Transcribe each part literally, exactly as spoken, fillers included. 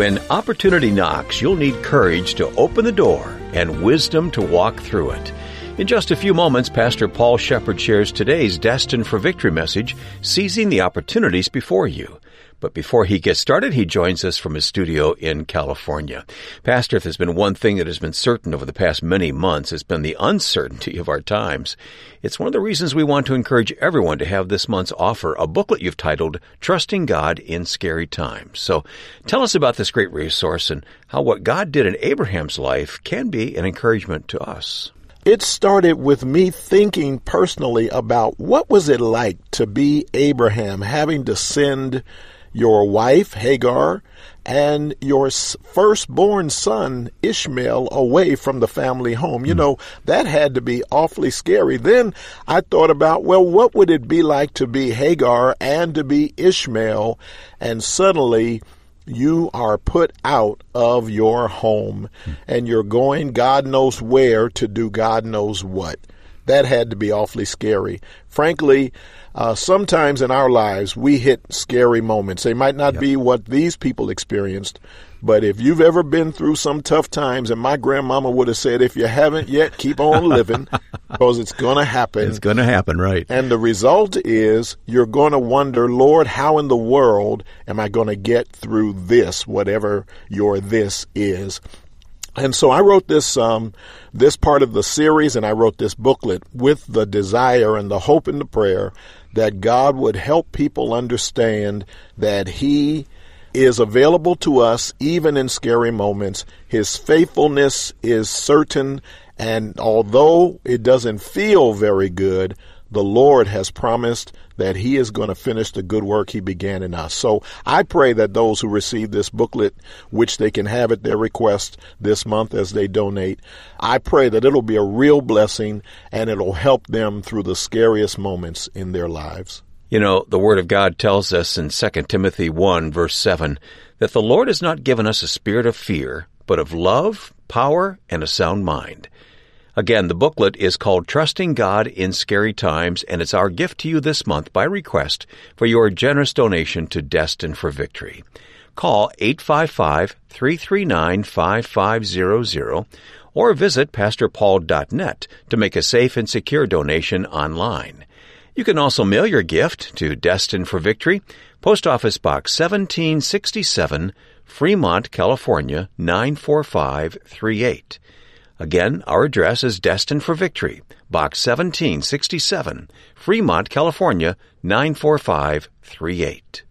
When opportunity knocks, you'll need courage to open the door and wisdom to walk through it. In just a few moments, Pastor Paul Shepherd shares today's Destined for Victory message, Seizing the Opportunities Before You. But before he gets started, he joins us from his studio in California. Pastor, if there's been one thing that has been certain over the past many months, it's been the uncertainty of our times. It's one of the reasons we want to encourage everyone to have this month's offer, a booklet you've titled, Trusting God in Scary Times. So tell us about this great resource and how what God did in Abraham's life can be an encouragement to us. It started with me thinking personally about what was it like to be Abraham, having to send your wife, Hagar, and your firstborn son, Ishmael, away from the family home. You know, that had to be awfully scary. Then I thought about, well, what would it be like to be Hagar and to be Ishmael? And suddenly you are put out of your home and you're going God knows where to do God knows what. That had to be awfully scary. Frankly, uh, sometimes in our lives, we hit scary moments. They might not yep. be what these people experienced, but if you've ever been through some tough times, and my grandmama would have said, if you haven't yet, keep on living, because it's going to happen. It's going to happen, right. And the result is you're going to wonder, Lord, how in the world am I going to get through this, whatever your this is? And so I wrote this um, this part of the series, and I wrote this booklet with the desire and the hope and the prayer that God would help people understand that He is available to us even in scary moments. His faithfulness is certain, and although it doesn't feel very good, the Lord has promised that He is going to finish the good work He began in us. So I pray that those who receive this booklet, which they can have at their request this month as they donate, I pray that it'll be a real blessing and it'll help them through the scariest moments in their lives. You know, the Word of God tells us in Second Timothy one, verse seven, that the Lord has not given us a spirit of fear, but of love, power, and a sound mind. Again, the booklet is called Trusting God in Scary Times, and it's our gift to you this month by request for your generous donation to Destined for Victory. Call eight five five, three three nine, five five zero zero or visit pastor paul dot net to make a safe and secure donation online. You can also mail your gift to Destined for Victory, Post Office Box seventeen sixty-seven, Fremont, California, nine four five three eight. Again, our address is Destined for Victory, Box seventeen sixty-seven, Fremont, California, nine four five three eight.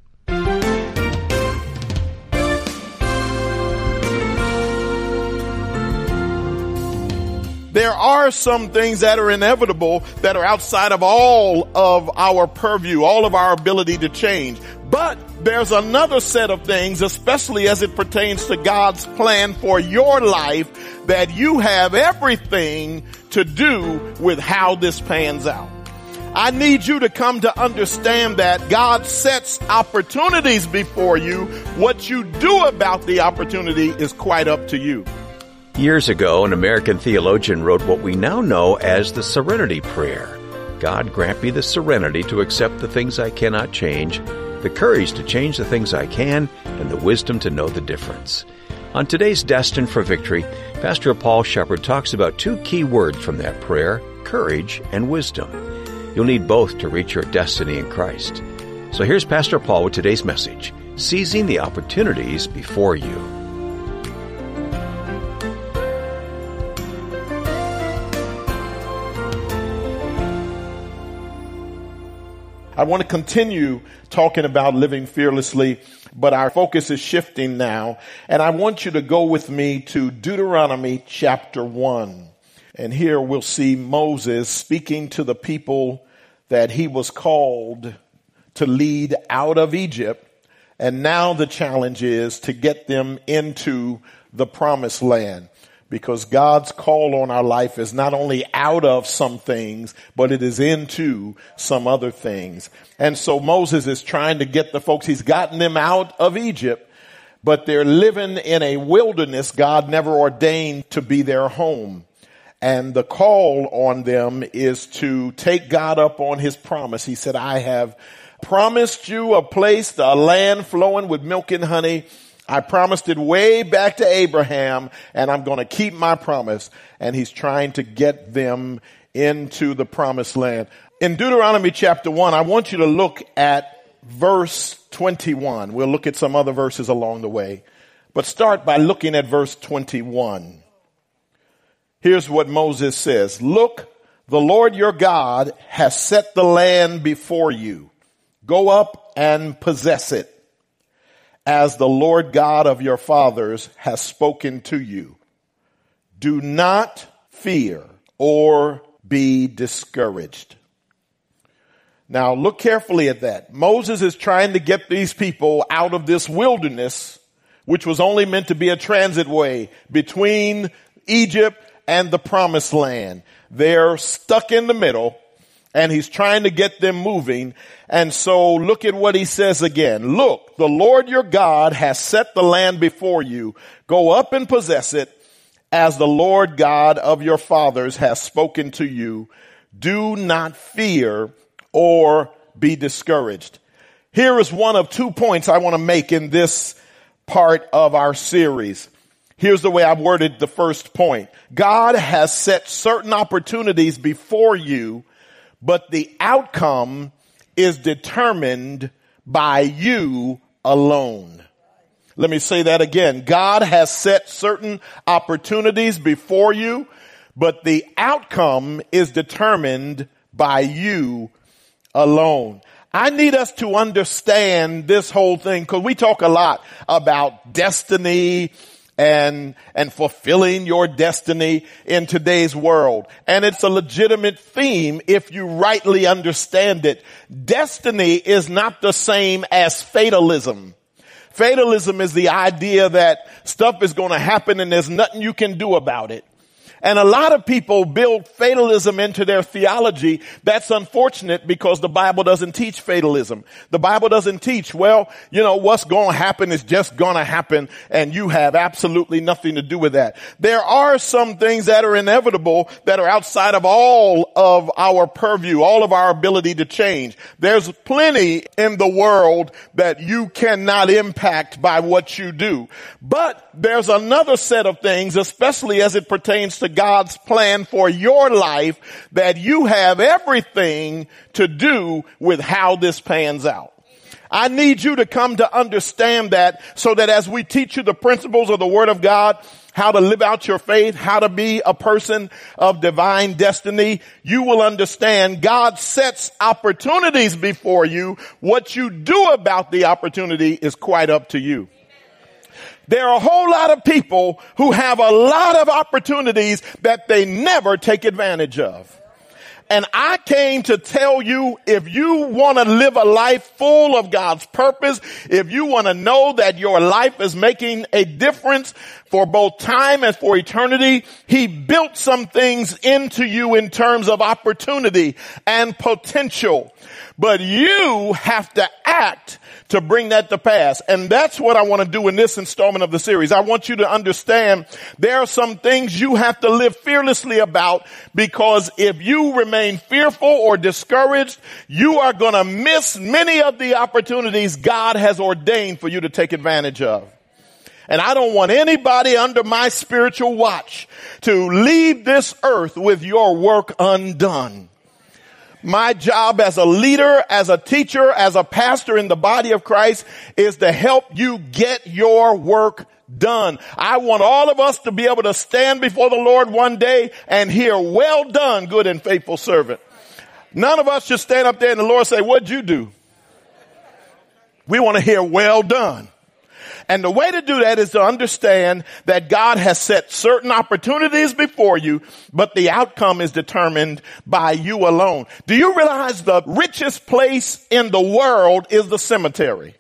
There are some things that are inevitable that are outside of all of our purview, all of our ability to change. But there's another set of things, especially as it pertains to God's plan for your life, that you have everything to do with how this pans out. I need you to come to understand that God sets opportunities before you. What you do about the opportunity is quite up to you. Years ago, an American theologian wrote what we now know as the Serenity Prayer. God, grant me the serenity to accept the things I cannot change, the courage to change the things I can, and the wisdom to know the difference. On today's Destined for Victory, Pastor Paul Shepherd talks about two key words from that prayer, courage and wisdom. You'll need both to reach your destiny in Christ. So here's Pastor Paul with today's message, Seizing the Opportunities Before You. I want to continue talking about living fearlessly, but our focus is shifting now. And I want you to go with me to Deuteronomy chapter one. And here we'll see Moses speaking to the people that he was called to lead out of Egypt. And now the challenge is to get them into the promised land. Because God's call on our life is not only out of some things, but it is into some other things. And so Moses is trying to get the folks, he's gotten them out of Egypt, but they're living in a wilderness God never ordained to be their home. And the call on them is to take God up on his promise. He said, I have promised you a place, a land flowing with milk and honey. I promised it way back to Abraham, and I'm going to keep my promise. And he's trying to get them into the promised land. In Deuteronomy chapter one, I want you to look at verse twenty-one. We'll look at some other verses along the way. But start by looking at verse twenty-one. Here's what Moses says. Look, the Lord your God has set the land before you. Go up and possess it, as the Lord God of your fathers has spoken to you. Do not fear or be discouraged. Now look carefully at that. Moses is trying to get these people out of this wilderness, which was only meant to be a transit way between Egypt and the promised land. They're stuck in the middle, and he's trying to get them moving. And so look at what he says again. Look, the Lord your God has set the land before you. Go up and possess it, as the Lord God of your fathers has spoken to you. Do not fear or be discouraged. Here is one of two points I want to make in this part of our series. Here's the way I've worded the first point. God has set certain opportunities before you, but the outcome is determined by you alone. Let me say that again. God has set certain opportunities before you, but the outcome is determined by you alone. I need us to understand this whole thing, because we talk a lot about destiny and and fulfilling your destiny in today's world. And it's a legitimate theme if you rightly understand it. Destiny is not the same as fatalism. Fatalism is the idea that stuff is going to happen and there's nothing you can do about it. And a lot of people build fatalism into their theology. That's unfortunate, because the Bible doesn't teach fatalism. The Bible doesn't teach, well, you know, what's going to happen is just going to happen, and you have absolutely nothing to do with that. There are some things that are inevitable that are outside of all of our purview, all of our ability to change. There's plenty in the world that you cannot impact by what you do. But there's another set of things, especially as it pertains to God's plan for your life, that you have everything to do with how this pans out. I need you to come to understand that, so that as we teach you the principles of the Word of God, how to live out your faith, how to be a person of divine destiny, you will understand God sets opportunities before you. What you do about the opportunity is quite up to you. There are a whole lot of people who have a lot of opportunities that they never take advantage of. And I came to tell you, if you want to live a life full of God's purpose, if you want to know that your life is making a difference for both time and for eternity, He built some things into you in terms of opportunity and potential. But you have to act to bring that to pass. And that's what I want to do in this installment of the series. I want you to understand there are some things you have to live fearlessly about, because if you remain fearful or discouraged, you are going to miss many of the opportunities God has ordained for you to take advantage of. And I don't want anybody under my spiritual watch to leave this earth with your work undone. My job as a leader, as a teacher, as a pastor in the body of Christ is to help you get your work done. I want all of us to be able to stand before the Lord one day and hear, well done, good and faithful servant. None of us should stand up there and the Lord say, what'd you do? We want to hear, well done. And the way to do that is to understand that God has set certain opportunities before you, but the outcome is determined by you alone. Do you realize the richest place in the world is the cemetery?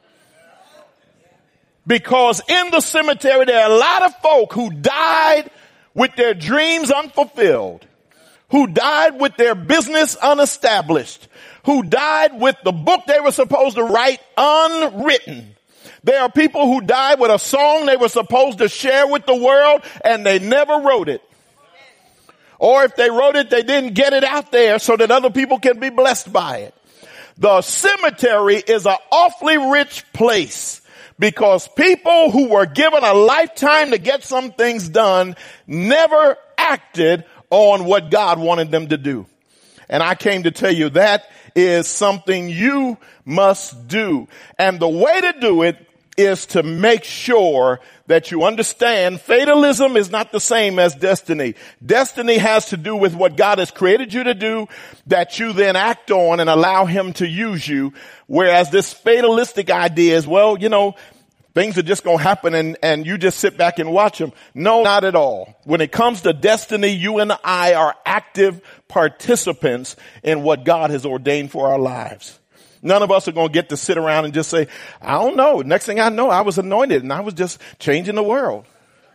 Because in the cemetery, there are a lot of folk who died with their dreams unfulfilled, who died with their business unestablished, who died with the book they were supposed to write unwritten. There are people who died with a song they were supposed to share with the world and they never wrote it. Or if they wrote it, they didn't get it out there so that other people can be blessed by it. The cemetery is an awfully rich place, Because people who were given a lifetime to get some things done never acted on what God wanted them to do. And I came to tell you that is something you must do. And the way to do it is to make sure that you understand fatalism is not the same as destiny. Destiny has to do with what God has created you to do that you then act on and allow him to use you. Whereas this fatalistic idea is, well, you know, things are just going to happen and, and you just sit back and watch them. No, not at all. When it comes to destiny, you and I are active participants in what God has ordained for our lives. None of us are going to get to sit around and just say, I don't know. Next thing I know, I was anointed and I was just changing the world.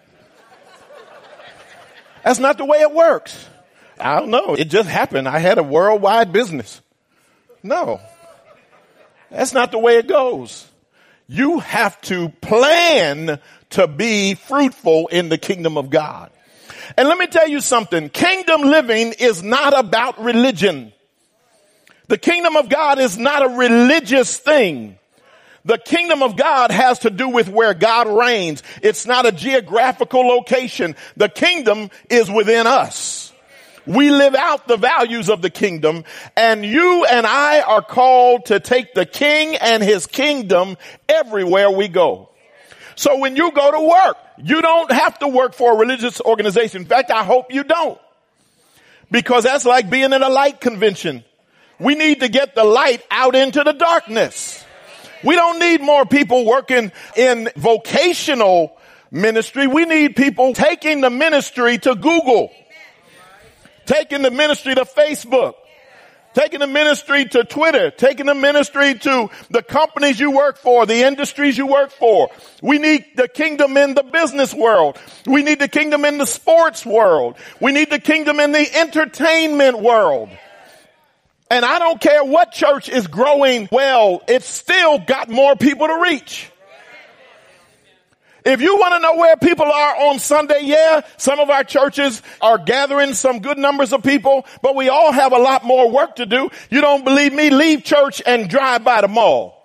That's not the way it works. I don't know. It just happened. I had a worldwide business. No, that's not the way it goes. You have to plan to be fruitful in the kingdom of God. And let me tell you something. Kingdom living is not about religion. The kingdom of God is not a religious thing. The kingdom of God has to do with where God reigns. It's not a geographical location. The kingdom is within us. We live out the values of the kingdom, and you and I are called to take the king and his kingdom everywhere we go. So when you go to work, you don't have to work for a religious organization. In fact, I hope you don't, because that's like being in a light convention. We need to get the light out into the darkness. We don't need more people working in vocational ministry. We need people taking the ministry to Google, taking the ministry to Facebook, taking the ministry to Twitter, taking the ministry to the companies you work for, the industries you work for. We need the kingdom in the business world. We need the kingdom in the sports world. We need the kingdom in the entertainment world. And I don't care what church is growing well, it's still got more people to reach. If you want to know where people are on Sunday, yeah, some of our churches are gathering some good numbers of people, but we all have a lot more work to do. You don't believe me? Leave church and drive by the mall.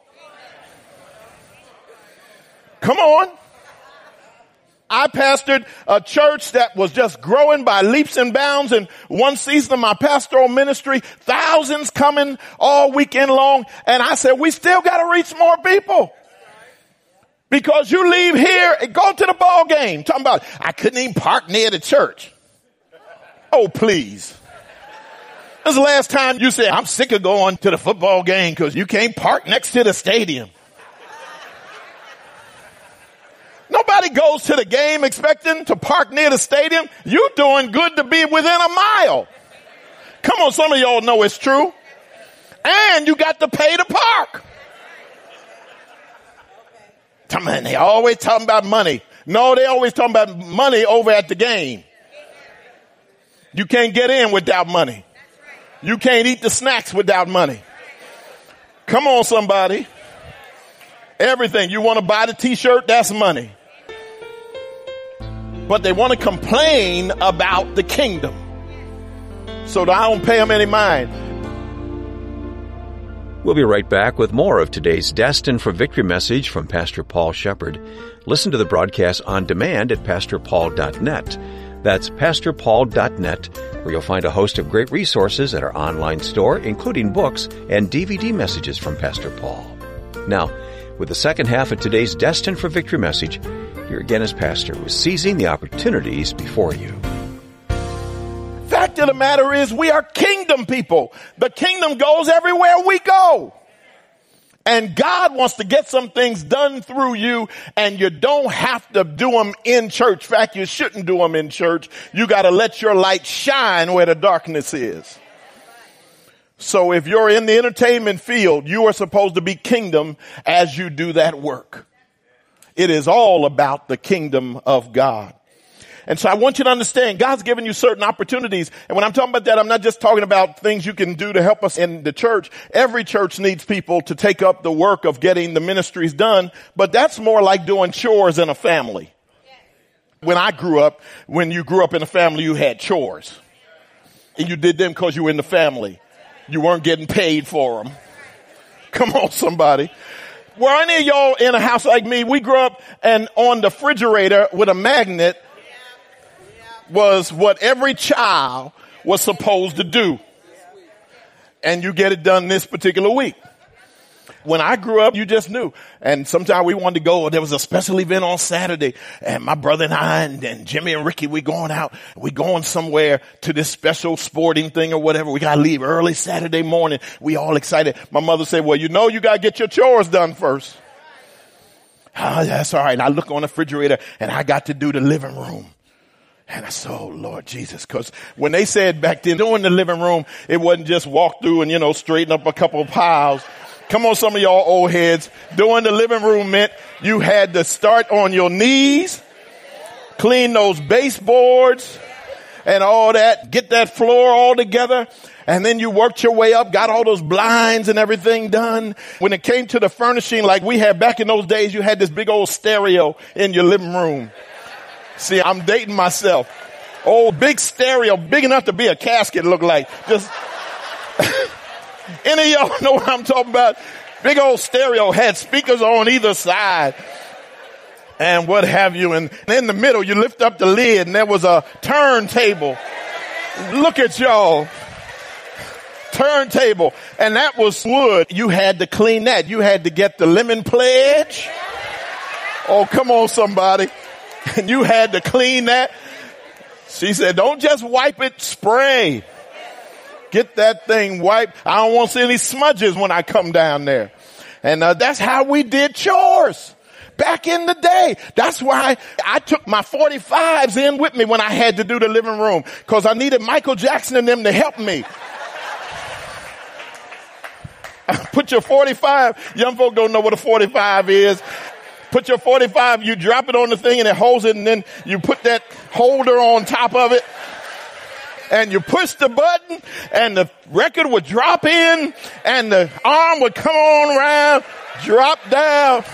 Come on. I pastored a church that was just growing by leaps and bounds. And one season of my pastoral ministry, thousands coming all weekend long. And I said, we still got to reach more people. Because you leave here and go to the ball game. Talking about, I couldn't even park near the church. Oh, please. When's the last time you said, I'm sick of going to the football game because you can't park next to the stadium? Nobody goes to the game expecting to park near the stadium. You're doing good to be within a mile. Come on, some of y'all know it's true. And you got to pay to park. Come on, they always talking about money. No, they always talking about money over at the game. You can't get in without money. You can't eat the snacks without money. Come on, somebody. Everything. You want to buy the t-shirt, that's money. But they want to complain about the kingdom. So I don't pay them any mind. We'll be right back with more of today's Destined for Victory message from Pastor Paul Shepherd. Listen to the broadcast on demand at pastor paul dot net. That's pastor paul dot net, where you'll find a host of great resources at our online store, including books and D V D messages from Pastor Paul. Now, with the second half of today's Destined for Victory message, here again is Pastor with Seizing the Opportunities Before You. Fact of the matter is, we are kingdom people. The kingdom goes everywhere we go. And God wants to get some things done through you, and you don't have to do them in church. In fact, you shouldn't do them in church. You got to let your light shine where the darkness is. So if you're in the entertainment field, you are supposed to be kingdom as you do that work. It is all about the kingdom of God. And so I want you to understand, God's given you certain opportunities. And when I'm talking about that, I'm not just talking about things you can do to help us in the church. Every church needs people to take up the work of getting the ministries done. But that's more like doing chores in a family. When I grew up, when you grew up in a family, you had chores. And you did them because you were in the family. You weren't getting paid for them. Come on, somebody. Were any of y'all in a house like me? We grew up and on the refrigerator with a magnet was what every child was supposed to do. And you get it done this particular week. When I grew up, you just knew. And sometimes we wanted to go. There was a special event on Saturday. And my brother and I and, and Jimmy and Ricky, we going out. We going somewhere to this special sporting thing or whatever. We got to leave early Saturday morning. We all excited. My mother said, well, you know you got to get your chores done first. Oh, that's all right. And I look on the refrigerator and I got to do the living room. And I said, oh, Lord Jesus, because when they said back then, doing the living room, it wasn't just walk through and, you know, straighten up a couple of piles. Come on, some of y'all old heads. Doing the living room meant you had to start on your knees, clean those baseboards and all that, get that floor all together. And then you worked your way up, got all those blinds and everything done. When it came to the furnishing, like we had back in those days, you had this big old stereo in your living room. See, I'm dating myself. Old big stereo, big enough to be a casket, look like. Just any of y'all know what I'm talking about? Big old stereo, had speakers on either side and what have you. And in the middle, you lift up the lid and there was a turntable. Look at y'all. Turntable. And that was wood. You had to clean that. You had to get the lemon pledge. Oh, come on, somebody. And you had to clean that. She said, don't just wipe it, spray. Get that thing wiped. I don't want to see any smudges when I come down there. And uh, that's how we did chores back in the day. That's why I took my forty-fives in with me when I had to do the living room, because I needed Michael Jackson and them to help me. Put your forty-five. Young folk don't know what a forty-five is. Put your forty-five, you drop it on the thing and it holds it, and then you put that holder on top of it. And you push the button and the record would drop in and the arm would come on around, drop down.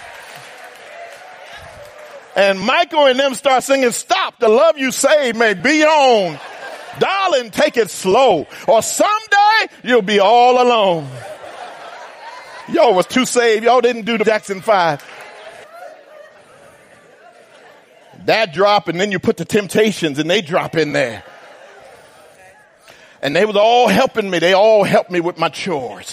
And Michael and them start singing, stop, the love you saved may be on. Darling, take it slow, or someday you'll be all alone. Y'all was too saved. Y'all didn't do the Jackson five. That drop, and then you put the Temptations and they drop in there. And they was all helping me. They all helped me with my chores.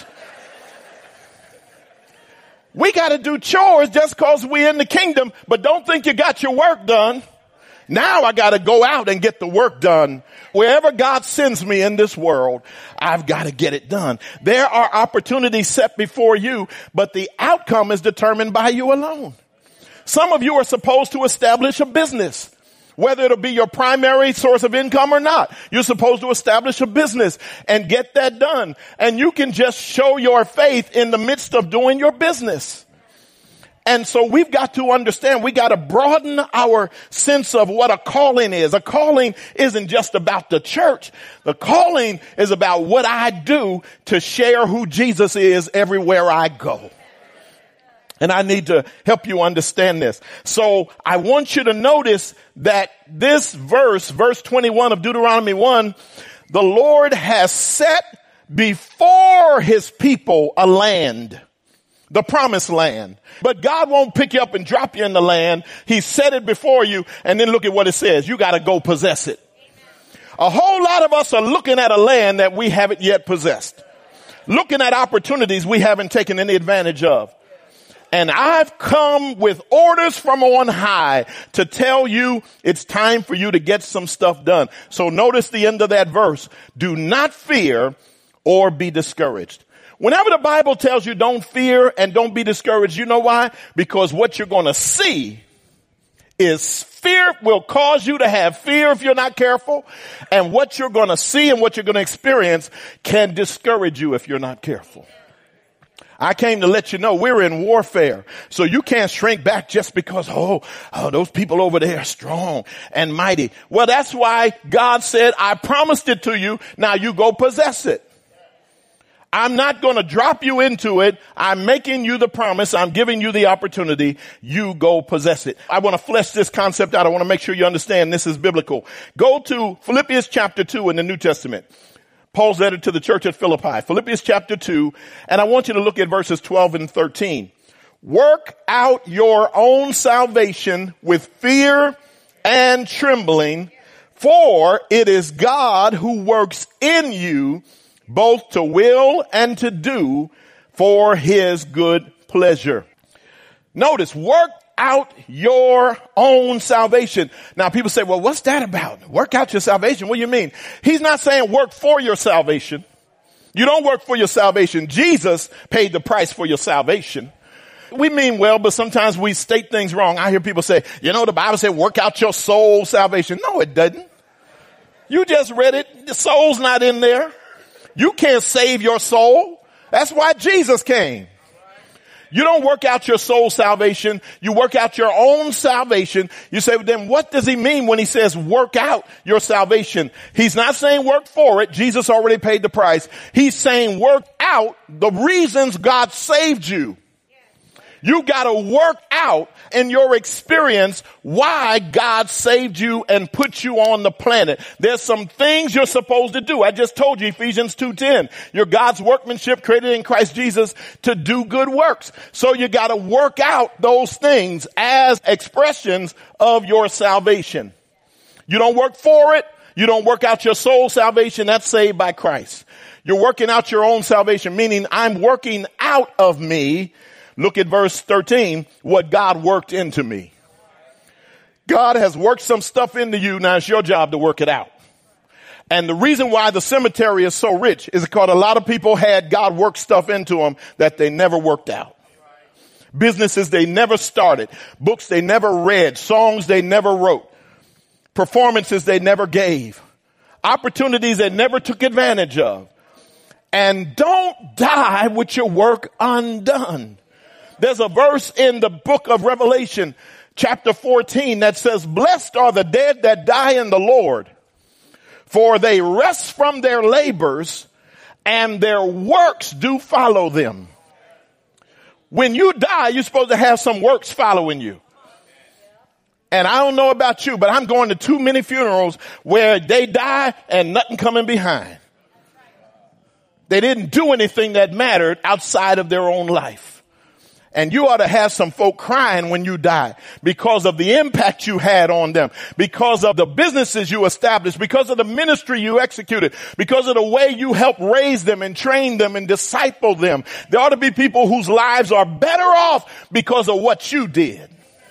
We got to do chores just because we're in the kingdom, but don't think you got your work done. Now I got to go out and get the work done. Wherever God sends me in this world, I've got to get it done. There are opportunities set before you, but the outcome is determined by you alone. Some of you are supposed to establish a business. Whether it'll be your primary source of income or not, you're supposed to establish a business and get that done. And you can just show your faith in the midst of doing your business. And so we've got to understand, we got to broaden our sense of what a calling is. A calling isn't just about the church. The calling is about what I do to share who Jesus is everywhere I go. And I need to help you understand this. So I want you to notice that this verse, verse twenty-one of Deuteronomy one, the Lord has set before his people a land, the promised land. But God won't pick you up and drop you in the land. He set it before you, and then look at what it says. You got to go possess it. A whole lot of us are looking at a land that we haven't yet possessed, looking at opportunities we haven't taken any advantage of. And I've come with orders from on high to tell you it's time for you to get some stuff done. So notice the end of that verse. Do not fear or be discouraged. Whenever the Bible tells you don't fear and don't be discouraged, you know why? Because what you're going to see is fear will cause you to have fear if you're not careful. And what you're going to see and what you're going to experience can discourage you if you're not careful. I came to let you know we're in warfare. So you can't shrink back just because, oh, oh, those people over there are strong and mighty. Well, that's why God said, I promised it to you. Now you go possess it. I'm not going to drop you into it. I'm making you the promise. I'm giving you the opportunity. You go possess it. I want to flesh this concept out. I want to make sure you understand this is biblical. Go to Philippians chapter two in the New Testament. Paul's letter to the church at Philippi, Philippians chapter two, and I want you to look at verses twelve and thirteen. Work out your own salvation with fear and trembling, for it is God who works in you both to will and to do for his good pleasure. Notice, work out your own salvation. Now people say, well, what's that about? Work out your salvation. What do you mean? He's not saying work for your salvation. You don't work for your salvation. Jesus paid the price for your salvation. We mean well, but sometimes we state things wrong. I hear people say, you know, the Bible said work out your soul salvation. No, it doesn't. You just read it. The soul's not in there. You can't save your soul. That's why Jesus came. You don't work out your soul salvation. You work out your own salvation. You say, well, then what does he mean when he says work out your salvation? He's not saying work for it. Jesus already paid the price. He's saying work out the reasons God saved you. You got to work out in your experience why God saved you and put you on the planet. There's some things you're supposed to do. I just told you Ephesians two ten. You're God's workmanship created in Christ Jesus to do good works. So you got to work out those things as expressions of your salvation. You don't work for it. You don't work out your soul salvation. That's saved by Christ. You're working out your own salvation, meaning I'm working out of me. Look at verse thirteen, what God worked into me. God has worked some stuff into you. Now it's your job to work it out. And the reason why the cemetery is so rich is because a lot of people had God work stuff into them that they never worked out. Businesses they never started, books they never read, songs they never wrote, performances they never gave, opportunities they never took advantage of. And don't die with your work undone. There's a verse in the book of Revelation, chapter fourteen, that says, blessed are the dead that die in the Lord, for they rest from their labors and their works do follow them. When you die, you're supposed to have some works following you. And I don't know about you, but I'm going to too many funerals where they die and nothing coming behind. They didn't do anything that mattered outside of their own life. And you ought to have some folk crying when you die because of the impact you had on them, because of the businesses you established, because of the ministry you executed, because of the way you helped raise them and train them and disciple them. There ought to be people whose lives are better off because of what you did.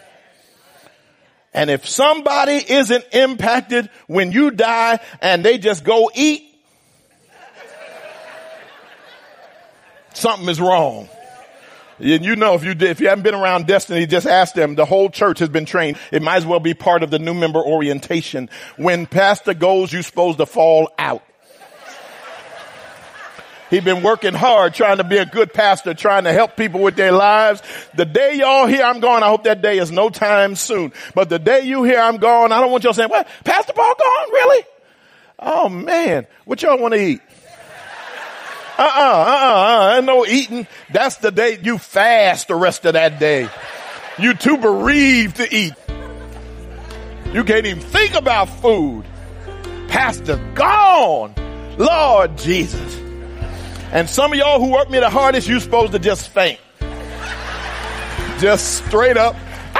And if somebody isn't impacted when you die and they just go eat, something is wrong. And you know, if you did, if you haven't been around Destiny, just ask them. The whole church has been trained. It might as well be part of the new member orientation. When pastor goes, you're supposed to fall out. He's been working hard trying to be a good pastor, trying to help people with their lives. The day y'all hear I'm gone, I hope that day is no time soon. But the day you hear I'm gone, I don't want y'all saying, what, Pastor Paul gone? Really? Oh man, what y'all want to eat? Uh-uh, uh-uh, uh, no eating. That's the day you fast the rest of that day. You too bereaved to eat. You can't even think about food. Pastor gone. Lord Jesus. And some of y'all who work me the hardest, you supposed to just faint. Just straight up.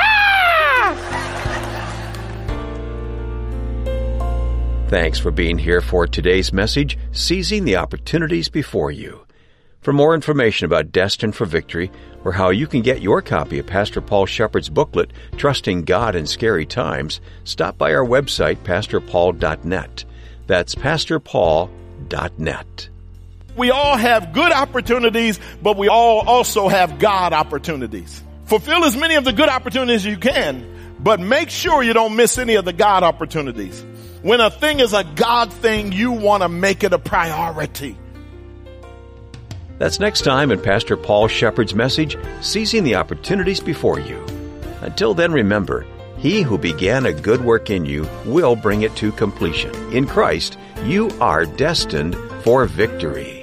Thanks for being here for today's message, Seizing the Opportunities Before You. For more information about Destined for Victory, or how you can get your copy of Pastor Paul Shepherd's booklet, Trusting God in Scary Times, stop by our website, pastor paul dot net. That's pastor paul dot net. We all have good opportunities, but we all also have God opportunities. Fulfill as many of the good opportunities as you can, but make sure you don't miss any of the God opportunities. When a thing is a God thing, you want to make it a priority. That's next time in Pastor Paul Shepherd's message, Seizing the Opportunities Before You. Until then, remember, he who began a good work in you will bring it to completion. In Christ, you are destined for victory.